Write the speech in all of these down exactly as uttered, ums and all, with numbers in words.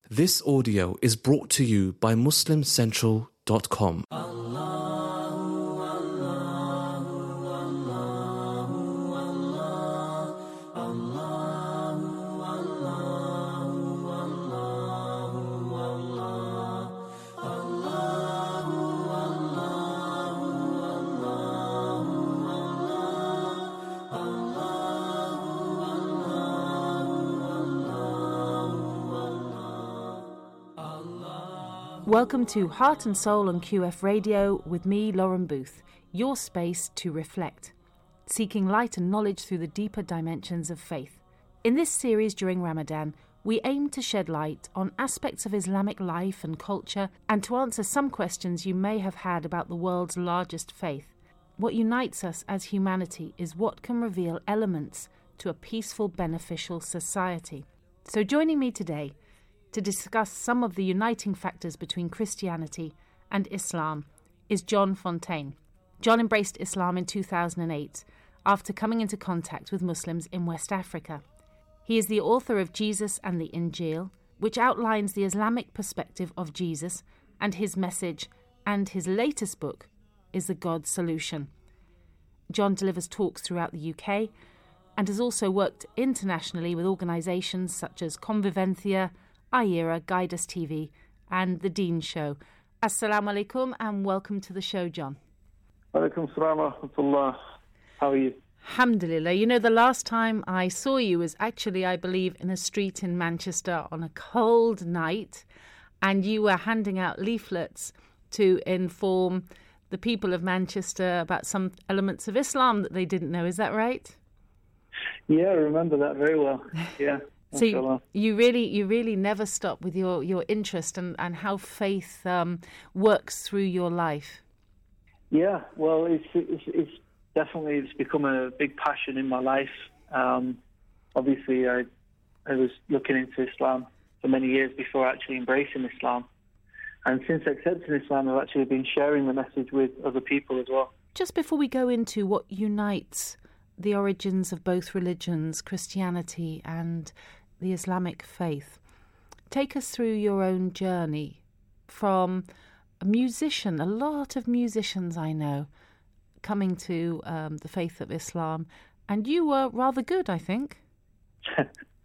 This audio is brought to you by Muslim Central dot com. Welcome to Heart and Soul on Q F Radio with me, Lauren Booth, your space to reflect, seeking light and knowledge through the deeper dimensions of faith. In this series during Ramadan, we aim to shed light on aspects of Islamic life and culture and to answer some questions you may have had about the world's largest faith. What unites us as humanity is what can reveal elements to a peaceful, beneficial society. So joining me today to discuss some of the uniting factors between Christianity and Islam is John Fontaine. John embraced Islam in two thousand eight after coming into contact with Muslims in West Africa. He is the author of Jesus and the Injil, which outlines the Islamic perspective of Jesus and his message, and his latest book is The God Solution. John delivers talks throughout the U K and has also worked internationally with organisations such as Convivencia, Aira, Guide Us T V and The Dean Show. Assalamu alaikum and welcome to the show, John. Alaikum salam wa rahmatullah. How are you? Alhamdulillah. You know, the last time I saw you was actually, I believe, in a street in Manchester on a cold night, and you were handing out leaflets to inform the people of Manchester about some elements of Islam that they didn't know. Is that right? Yeah, I remember that very well. Yeah. So you, you really, you really never stop with your, your interest and, and how faith um, works through your life. Yeah, well, it's, it's it's definitely it's become a big passion in my life. Um, obviously, I I was looking into Islam for many years before actually embracing Islam, and since accepting Islam, I've actually been sharing the message with other people as well. Just before we go into what unites the origins of both religions, Christianity and the Islamic faith, take us through your own journey from a musician, a lot of musicians I know, coming to um, the faith of Islam, and you were rather good, I think. I'm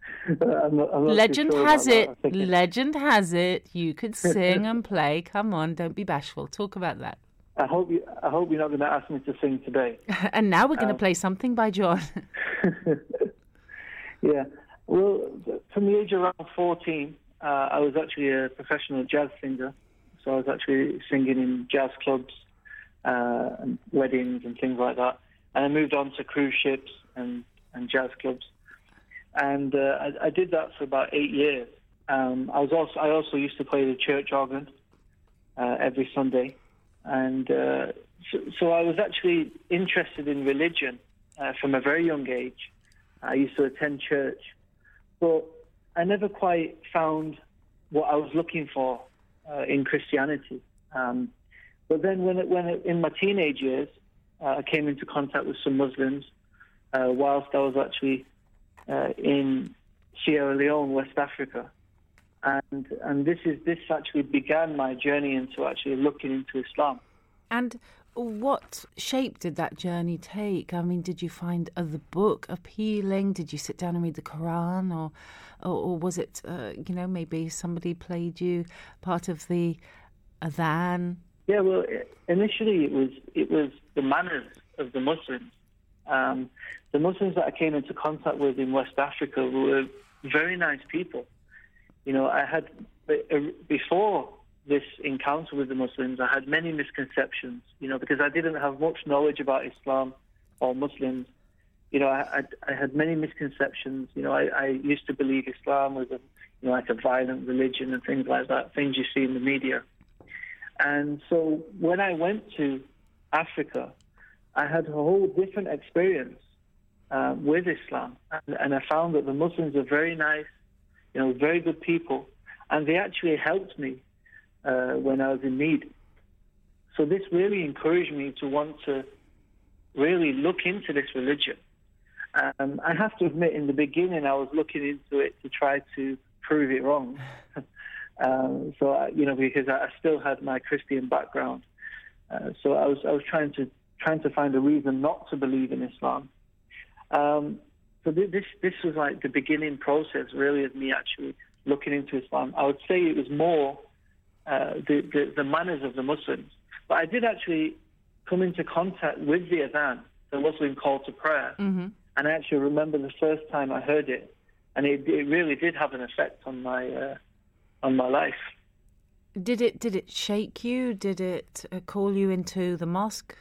not, I'm not legend sure has it, it. legend has it, you could sing and play. Come on, don't be bashful. Talk about that. I hope you. I hope you're not going to ask me to sing today. And now we're going to um, play something by John. Yeah. Well, from the age of around fourteen, uh, I was actually a professional jazz singer. So I was actually singing in jazz clubs, uh, and weddings and things like that. And I moved on to cruise ships and, and jazz clubs. And uh, I, I did that for about eight years. Um, I was also I also used to play the church organ uh, every Sunday. And uh, so, so I was actually interested in religion uh, from a very young age. I used to attend church, but I never quite found what I was looking for uh, in Christianity. Um, but then when it, when it, in my teenage years, uh, I came into contact with some Muslims uh, whilst I was actually uh, in Sierra Leone, West Africa. And and this is this actually began my journey into actually looking into Islam. And what shape did that journey take? I mean, did you find uh, the book appealing? Did you sit down and read the Quran, or or, or was it, uh, you know, maybe somebody played you part of the adhan? Yeah, well, initially it was it was the manners of the Muslims. Um, the Muslims that I came into contact with in West Africa were very nice people. You know, I had, before this encounter with the Muslims, I had many misconceptions, you know, because I didn't have much knowledge about Islam or Muslims. You know, I, I, I had many misconceptions. You know, I, I used to believe Islam was, a, you know, like a violent religion and things like that, things you see in the media. And so when I went to Africa, I had a whole different experience uh, with Islam. And, and I found that the Muslims are very nice, you know, very good people, and they actually helped me uh, when I was in need. So this really encouraged me to want to really look into this religion. Um, I have to admit, in the beginning, I was looking into it to try to prove it wrong. Um, so, I, you know, because I still had my Christian background. Uh, so I was I was trying to trying to find a reason not to believe in Islam. Um, so th- this this was like the beginning process, really, of me actually looking into Islam. I would say it was more uh, the, the the manners of the Muslims, but I did actually come into contact with the adhan, the Muslim call to prayer, mm-hmm. and I actually remember the first time I heard it, and it, it really did have an effect on my uh, on my life. Did it did it shake you? Did it uh, call you into the mosque?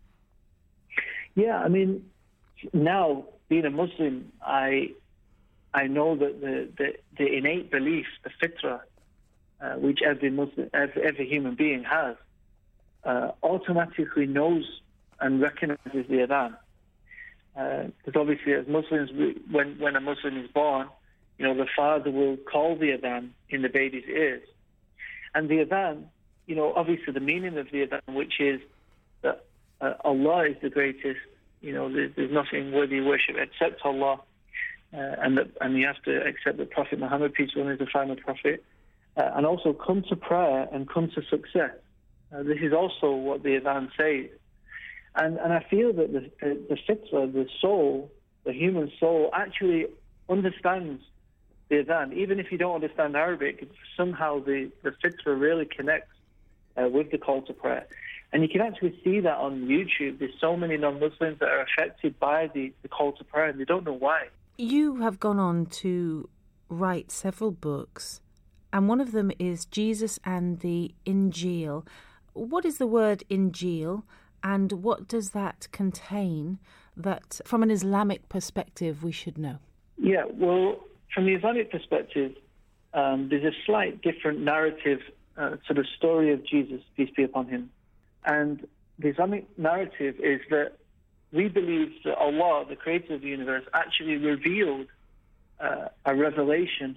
Yeah, I mean, now being a Muslim, I I know that the the, the innate belief, the fitrah, uh, which every Muslim, every, every human being has, uh, automatically knows and recognizes the adhan. Because uh, obviously, as Muslims, we, when when a Muslim is born, you know, the father will call the adhan in the baby's ears. And the adhan, you know, obviously the meaning of the adhan, which is that uh, Allah is the greatest, you know, there's, there's nothing worthy of worship except Allah, uh, and that, and you have to accept that Prophet Muhammad, peace be upon him, is the final prophet, uh, and also come to prayer and come to success. Uh, this is also what the adhan says. And and I feel that the, the, the fitrah, the soul, the human soul, actually understands the adhan. Even if you don't understand Arabic, somehow the, the fitrah really connects uh, with the call to prayer. And you can actually see that on YouTube. There's so many non-Muslims that are affected by the, the call to prayer, and they don't know why. You have gone on to write several books, and one of them is Jesus and the Injil. What is the word Injil, and what does that contain that, from an Islamic perspective, we should know? Yeah, well, from the Islamic perspective, um, there's a slight different narrative uh, to the story of Jesus, peace be upon him. And the Islamic narrative is that we believe that Allah, the creator of the universe, actually revealed uh, a revelation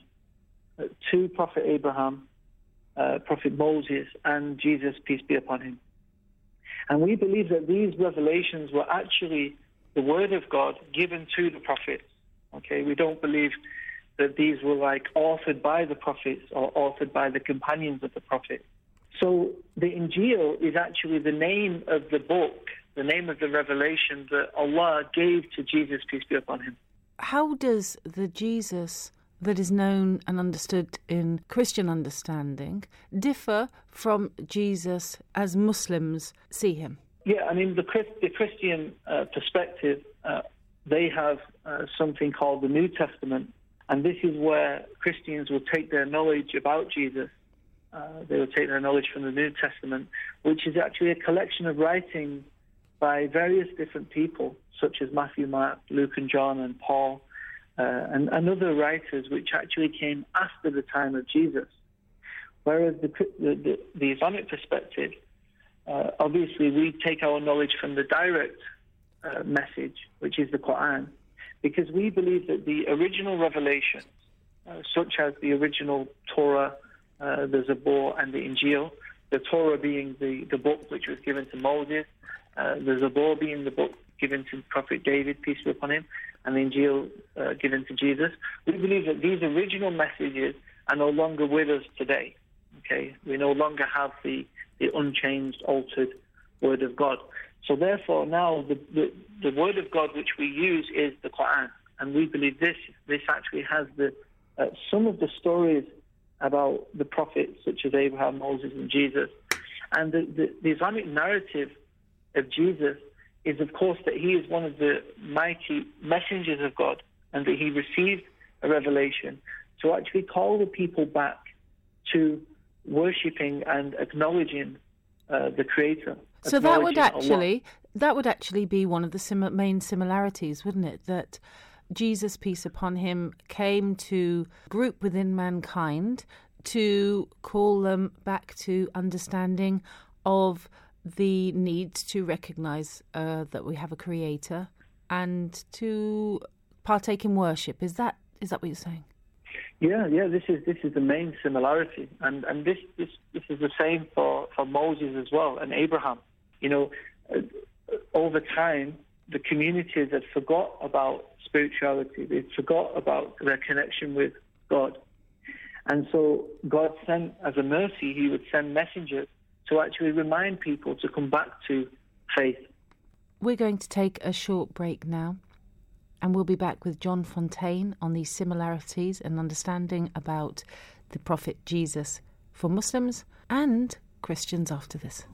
to Prophet Abraham, uh, Prophet Moses, and Jesus, peace be upon him. And we believe that these revelations were actually the word of God given to the prophets. Okay, we don't believe that these were like authored by the prophets or authored by the companions of the prophet. So the Injil is actually the name of the book, the name of the revelation that Allah gave to Jesus, peace be upon him. How does the Jesus that is known and understood in Christian understanding differ from Jesus as Muslims see him? Yeah, I mean, the, Christ, the Christian uh, perspective, uh, they have uh, something called the New Testament, and this is where Christians will take their knowledge about Jesus. Uh, they will take their knowledge from the New Testament, which is actually a collection of writings by various different people, such as Matthew, Mark, Luke and John and Paul, uh, and, and other writers which actually came after the time of Jesus. Whereas the, the, the, the Islamic perspective, uh, obviously we take our knowledge from the direct uh, message, which is the Quran, because we believe that the original revelations, uh, such as the original Torah, uh, the Zabur and the Injil, the Torah being the, the book which was given to Moses, uh, the Zabur being the book given to Prophet David, peace be upon him, and the Injil uh, given to Jesus. We believe that these original messages are no longer with us today. Okay, we no longer have the, the unchanged, altered Word of God. So therefore now the, the, the Word of God which we use is the Quran. And we believe this this actually has the uh, some of the stories about the prophets such as Abraham, Moses and Jesus. And the, the, the Islamic narrative of Jesus is of course that he is one of the mighty messengers of God and that he received a revelation to actually call the people back to worshipping and acknowledging uh, the Creator. So that would actually Allah. that would actually be one of the sim- main similarities, wouldn't it? That Jesus, peace upon him, came to group within mankind to call them back to understanding of the need to recognise uh, that we have a Creator and to partake in worship. Is that is that what you're saying? Yeah, yeah. This is this is the main similarity, and and this this this is the same for, for Moses as well and Abraham. You know, uh, over time, the communities had forgot about spirituality. They forgot about their connection with God, And so God sent, as a mercy, he would send messengers to actually remind people to come back to faith. We're going to take a short break now, and we'll be back with John Fontaine on these similarities and understanding about the Prophet Jesus for Muslims and Christians after this.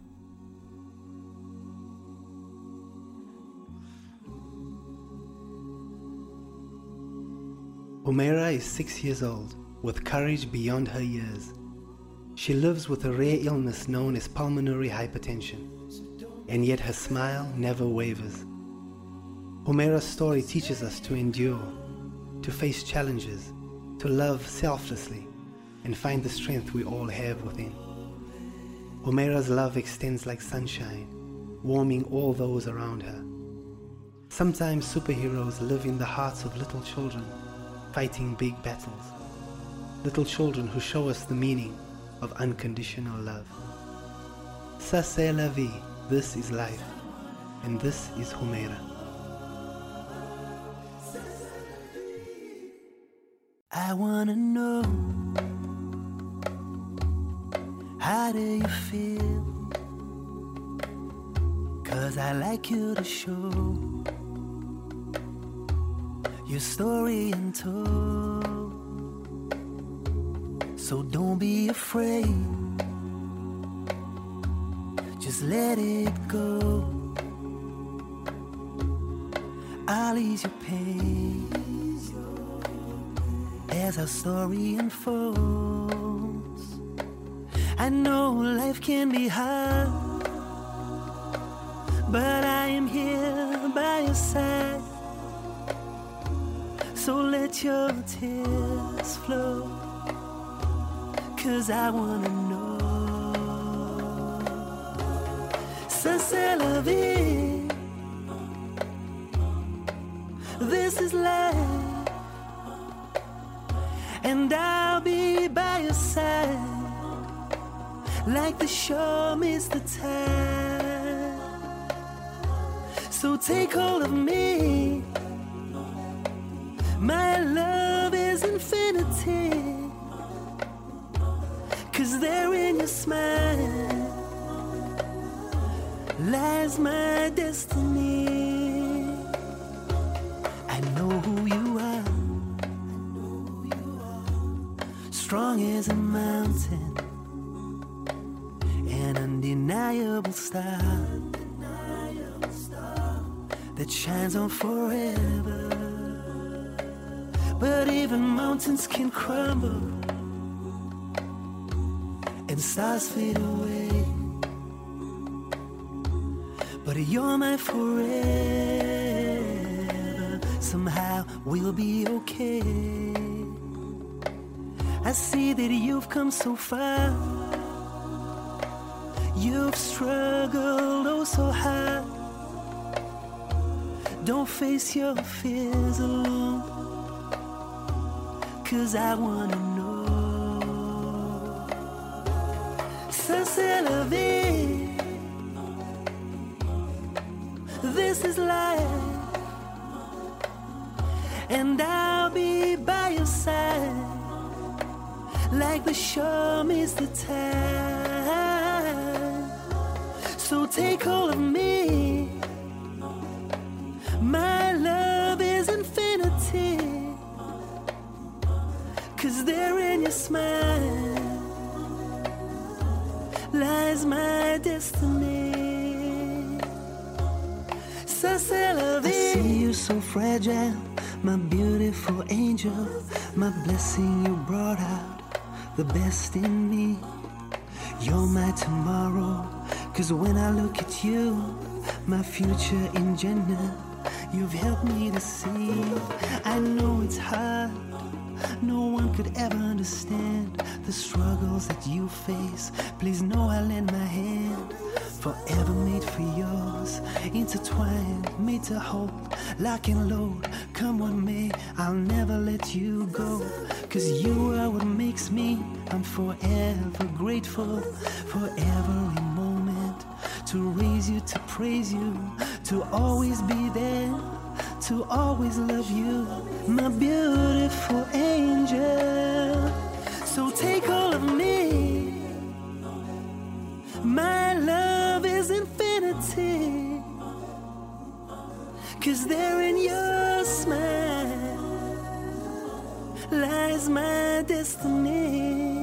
Humaira is six years old, with courage beyond her years. She lives with a rare illness known as pulmonary hypertension, and yet her smile never wavers. Humaira's story teaches us to endure, to face challenges, to love selflessly, and find the strength we all have within. Humaira's love extends like sunshine, warming all those around her. Sometimes superheroes live in the hearts of little children, fighting big battles. Little children who show us the meaning of unconditional love. Ça c'est la vie, this is life, and this is Humaira. I wanna know, how do you feel? 'Cause I like you to show your story untold. So don't be afraid, just let it go. I'll ease your pain as our story unfolds. I know life can be hard, but I am here by your side. So let your tears flow, 'cause I wanna know. Ça c'est la vie, this is life, and I'll be by your side, like the shore meets the tide. So take hold of me, my love is infinity, 'cause there in your smile lies my destiny. I know who you are, strong as a mountain, an undeniable star that shines on forever. But even mountains can crumble and stars fade away, but you're my forever. Somehow we'll be okay. I see that you've come so far, you've struggled oh so hard. Don't face your fears alone, 'cause I wanna know. Ça c'est la vie, this is life, and I'll be by your side, like the shore meets the tide. So take hold of me, my love is infinity, 'cause there in your smile lies my destiny. Ça c'est la vie. I see you so fragile, my beautiful angel, my blessing you brought out the best in me. You're my tomorrow, 'cause when I look at you, my future in Jannah, you've helped me to see. I know it's hard, no one could ever understand the struggles that you face. Please know I lend my hand, forever made for yours, intertwined, made to hold, lock and load. Come what may, I'll never let you go, 'cause you are what makes me. I'm forever grateful for every moment, to raise you, to praise you, to always be there, to always love you, my beautiful angel. So So take all of me. My love is infinity. 'Cause there in your smile lies my destiny.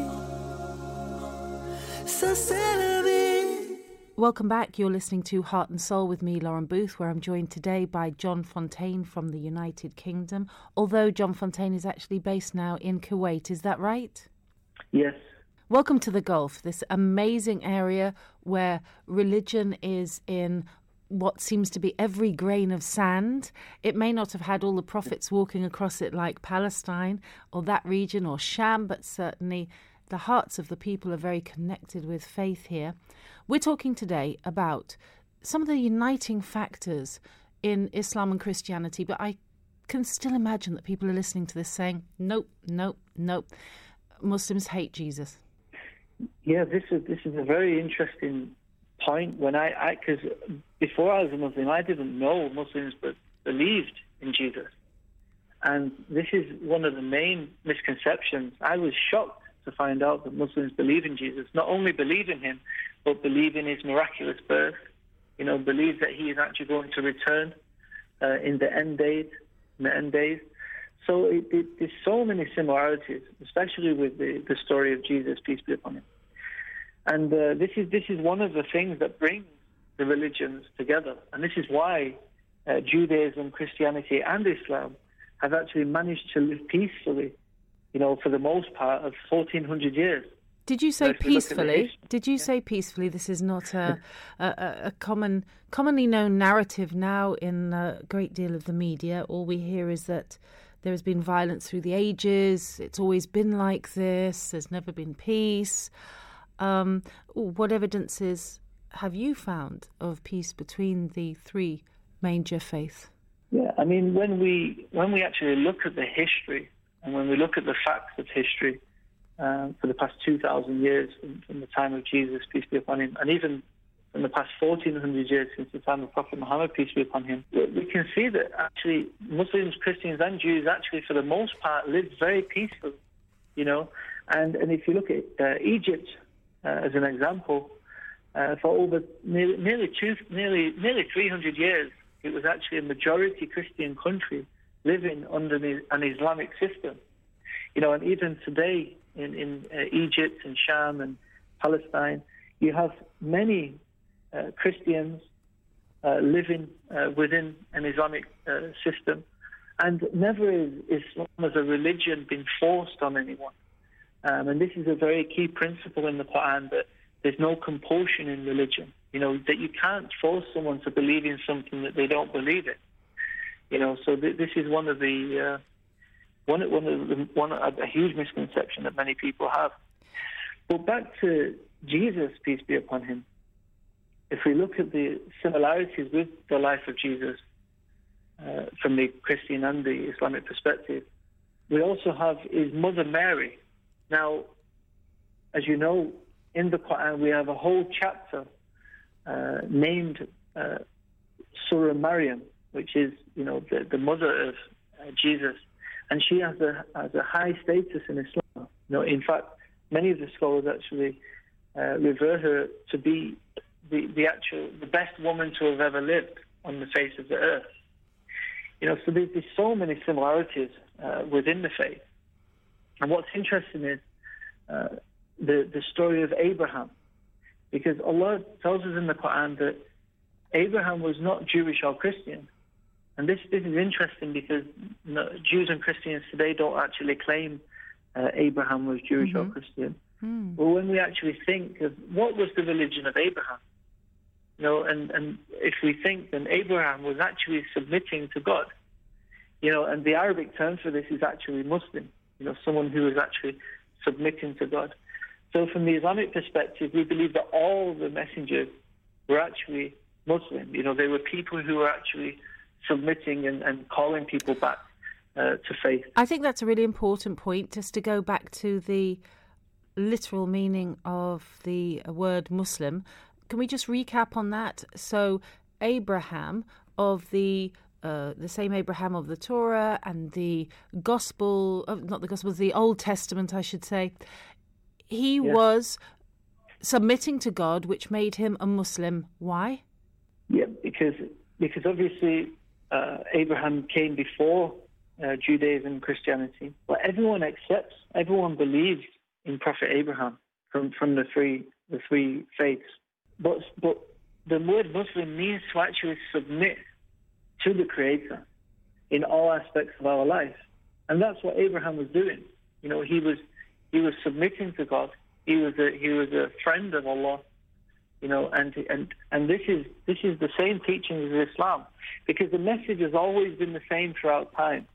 So celebrate. Welcome back. You're listening to Heart and Soul with me, Lauren Booth, where I'm joined today by John Fontaine from the United Kingdom. Although John Fontaine is actually based now in Kuwait, is that right? Yes. Welcome to the Gulf, this amazing area where religion is in what seems to be every grain of sand. It may not have had all the prophets walking across it like Palestine or that region or Sham, but certainly the hearts of the people are very connected with faith here. We're talking today about some of the uniting factors in Islam and Christianity, but I can still imagine that people are listening to this saying, nope, nope, nope, Muslims hate Jesus. Yeah, this is this is a very interesting point. When I, because before I was a Muslim, I didn't know Muslims but believed in Jesus. And this is one of the main misconceptions. I was shocked to find out that Muslims believe in Jesus, not only believe in him, but believe in his miraculous birth, you know, believe that he is actually going to return uh, in the end days, in the end days. So it, it, there's so many similarities, especially with the, the story of Jesus, peace be upon him. And uh, this is this is one of the things that brings the religions together. And this is why uh, Judaism, Christianity, and Islam have actually managed to live peacefully, you know, for the most part of fourteen hundred years. Did you say peacefully? Did you yeah. say peacefully? This is not a, a, a common, commonly known narrative now in a great deal of the media. All we hear is that there has been violence through the ages. It's always been like this. There's never been peace. Um, what evidences have you found of peace between the three major faiths? Yeah, I mean, when we when we actually look at the history and when we look at the facts of history uh, for the past two thousand years from, from the time of Jesus, peace be upon him, and even in the past fourteen hundred years since the time of Prophet Muhammad, peace be upon him, we can see that actually Muslims, Christians and Jews actually for the most part lived very peacefully, you know. And, and if you look at uh, Egypt uh, as an example, uh, for over nearly, nearly, two, nearly, nearly three hundred years, it was actually a majority Christian country living under the, an Islamic system. You know, and even today in, in uh, Egypt and Sham and Palestine, you have many Uh, Christians uh, living uh, within an Islamic uh, system, and never is Islam as a religion been forced on anyone. Um, and this is a very key principle in the Quran, that there's no compulsion in religion. You know, that you can't force someone to believe in something that they don't believe in. You know, so th- this is one of the uh, one one of the, one a huge misconception that many people have. But back to Jesus, peace be upon him. If we look at the similarities with the life of Jesus uh, from the Christian and the Islamic perspective, we also have his mother Mary. Now, as you know, in the Quran we have a whole chapter uh, named uh, Surah Maryam, which is, you know, the, the mother of uh, Jesus, and she has a has a high status in Islam. You know, in fact, many of the scholars actually uh, revere her to be The, the actual, the best woman to have ever lived on the face of the earth. You know, so there's, there's so many similarities uh, within the faith. And what's interesting is uh, the, the story of Abraham. Because Allah tells us in the Quran that Abraham was not Jewish or Christian. And this, this is interesting because you know, Jews and Christians today don't actually claim uh, Abraham was Jewish mm-hmm. or Christian. Mm. Well, when we actually think of what was the religion of Abraham, you know, and, and if we think, then Abraham was actually submitting to God, you know, and the Arabic term for this is actually Muslim, you know, someone who is actually submitting to God. So from the Islamic perspective, we believe that all the messengers were actually Muslim. You know, they were people who were actually submitting and, and calling people back uh, to faith. I think that's a really important point, just to go back to the literal meaning of the word Muslim. Can we just recap on that? So Abraham of the uh, the same Abraham of the Torah and the Gospel, uh, not the Gospel, the Old Testament, I should say. He Yes. was submitting to God, which made him a Muslim. Why? Yeah, because because obviously uh, Abraham came before uh, Judaism and Christianity. But everyone accepts, everyone believes in Prophet Abraham from, from the three the three faiths. But but the word Muslim means to actually submit to the Creator in all aspects of our life, and that's what Abraham was doing. You know, he was he was submitting to God. He was a he was a friend of Allah. You know, and and and this is this is the same teaching as Islam, because the message has always been the same throughout time.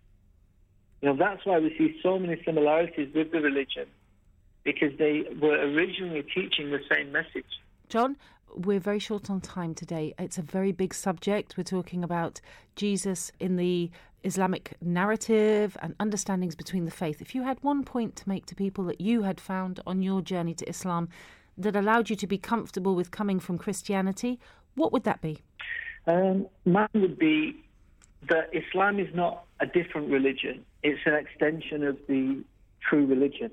You know, that's why we see so many similarities with the religion, because they were originally teaching the same message. John, we're very short on time today. It's a very big subject. We're talking about Jesus in the Islamic narrative and understandings between the faith. If you had one point to make to people that you had found on your journey to Islam that allowed you to be comfortable with coming from Christianity, what would that be? Um, mine would be that Islam is not a different religion. It's an extension of the true religion.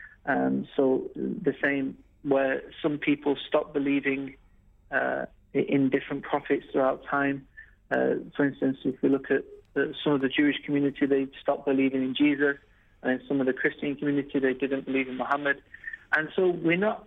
Um, so the same where some people stop believing uh, in different prophets throughout time. Uh, for instance, if we look at the, some of the Jewish community, they stopped believing in Jesus, and in some of the Christian community, they didn't believe in Muhammad. And so we're not,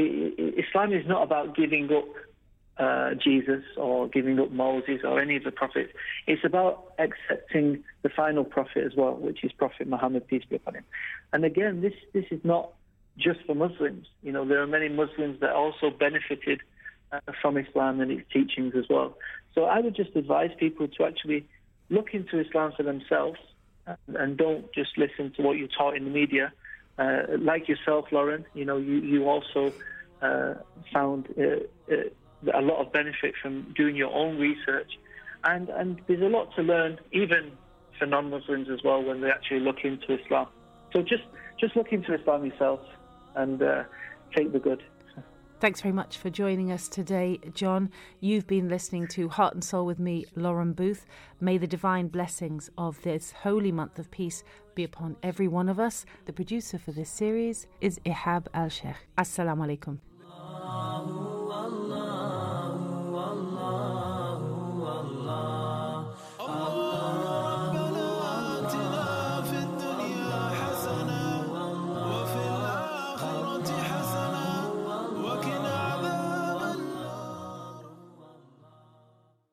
Islam is not about giving up uh, Jesus or giving up Moses or any of the prophets. It's about accepting the final prophet as well, which is Prophet Muhammad, peace be upon him. And again, this this is not just for Muslims. You know, there are many Muslims that also benefited uh, from Islam and its teachings as well. So I would just advise people to actually look into Islam for themselves and, and don't just listen to what you're taught in the media. Uh, like yourself, Lauren, you know, you, you also uh, found uh, uh, a lot of benefit from doing your own research. And, and there's a lot to learn, even for non-Muslims as well, when they actually look into Islam. So just, just look into Islam yourself and uh, take the good. Thanks very much for joining us today, John. You've been listening to Heart and Soul with me, Lauren Booth. May the divine blessings of this holy month of peace be upon every one of us. The producer for this series is Ihab Al-Sheikh. Assalamu alaikum.